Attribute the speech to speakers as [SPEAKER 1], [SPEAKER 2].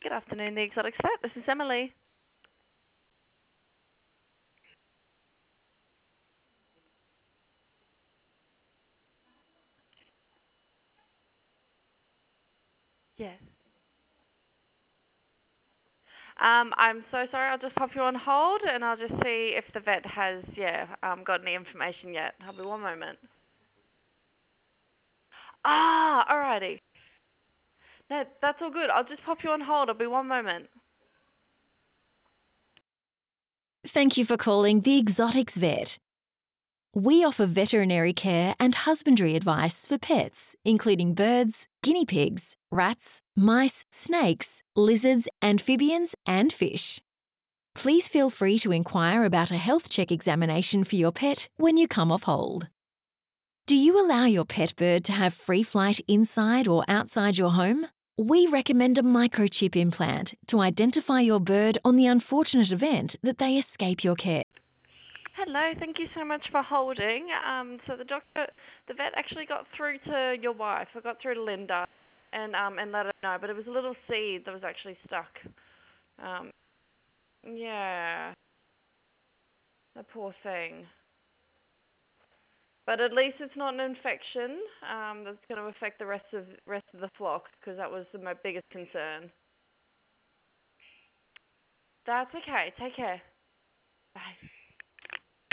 [SPEAKER 1] Good afternoon, the Exotics Vet. This is Emily. Yes. I'm so sorry. I'll just pop you on hold, and I'll just see if the vet has, got any information yet. I'll be one moment. Alrighty. No, that's all good. I'll just pop you on hold. I'll be one moment.
[SPEAKER 2] Thank you for calling the Exotics Vet. We offer veterinary care and husbandry advice for pets, including birds, guinea pigs, rats, mice, snakes, lizards, amphibians, and fish. Please feel free to inquire about a health check examination for your pet when you come off hold. Do you allow your pet bird to have free flight inside or outside your home? We recommend a microchip implant to identify your bird on the unfortunate event that they escape your care.
[SPEAKER 1] Hello. Thank you so much for holding. So the vet actually got through to your wife. I got through to Linda, and let her know. But it was a little seed that was actually stuck. Um, yeah, the poor thing. But at least it's not an infection that's going to affect the rest of the flock, because that was my biggest concern. That's okay. Take care. Bye.